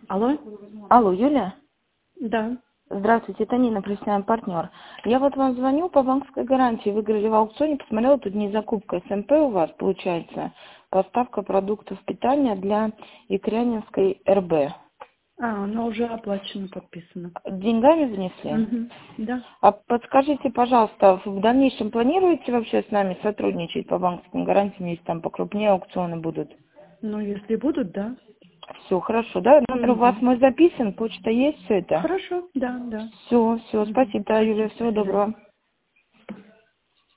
Алло? Алло, Юлия? Да. Здравствуйте, это Нина, профессиональный партнер. Я вот вам звоню по банковской гарантии. Выиграли в аукционе, посмотрела, тут не закупка СМП у вас, получается, поставка продуктов питания для Икрянинской РБ. Она уже оплачена, подписана. Деньгами внесли? Угу. Да. А подскажите, пожалуйста, в дальнейшем планируете вообще с нами сотрудничать по банковским гарантиям, если там покрупнее аукционы будут? Ну, если будут, да. Все, хорошо, да? Номер у вас Угу. мой записан, почта есть, все это? Хорошо, да, да. Все, Угу. спасибо, Юлия, Спасибо, до всего свидания. доброго.